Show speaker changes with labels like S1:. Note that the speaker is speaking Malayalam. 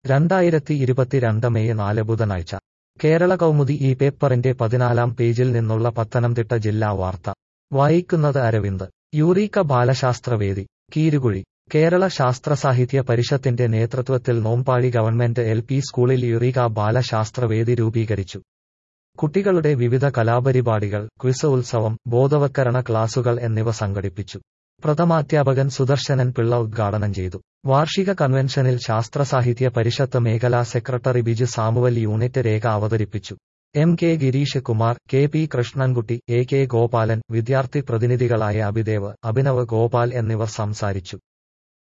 S1: 2022 മെയ് 4 ബുധനാഴ്ച കേരള കൗമുദി ഈ പേപ്പറിന്റെ 14-ാം പേജിൽ നിന്നുള്ള പത്തനംതിട്ട ജില്ലാ വാർത്ത വായിക്കുന്നത് അരവിന്ദ്. യൂറീക്ക ബാലശാസ്ത്രവേദി കീരുകുഴി. കേരള ശാസ്ത്രസാഹിത്യ പരിഷത്തിന്റെ നേതൃത്വത്തിൽ നോമ്പാഴി ഗവൺമെന്റ് LP സ്കൂളിൽ യൂറീക്ക ബാലശാസ്ത്രവേദി രൂപീകരിച്ചു. കുട്ടികളുടെ വിവിധ കലാപരിപാടികൾ, ക്വിസ് ഉത്സവം, ബോധവത്കരണ ക്ലാസുകൾ എന്നിവ സംഘടിപ്പിച്ചു. പ്രഥമാധ്യാപകൻ സുദർശനൻ പിള്ള ഉദ്ഘാടനം ചെയ്തു. വാർഷിക കൺവെൻഷനിൽ ശാസ്ത്രസാഹിത്യ പരിഷത്ത് മേഖലാ സെക്രട്ടറി ബിജു സാമുവൽ യൂണിറ്റ് രേഖ അവതരിപ്പിച്ചു. MK Girish Kumar, KP Krishnankutty, AK Gopalan, വിദ്യാർത്ഥി പ്രതിനിധികളായ അഭിദേവ്, അഭിനവ് ഗോപാൽ എന്നിവർ സംസാരിച്ചു.